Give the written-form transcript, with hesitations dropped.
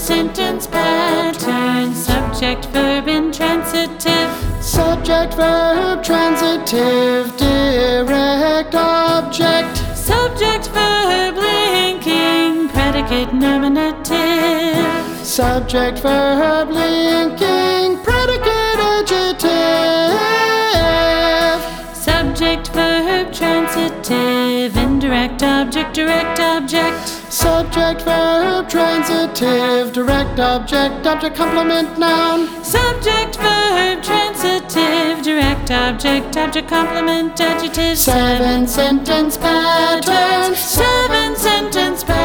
sentence pattern. Subject, verb, intransitive. Subject, verb, transitive, direct object. Subject, verb, linking, predicate, nominative. Subject, verb, linking, predicate, adjective. Subject, verb, transitive, indirect object, direct object. Subject, verb, transitive, direct object, object complement noun. Subject, verb, transitive, direct object, object complement, adjective. Seven sentence patterns. Seven sentence patterns.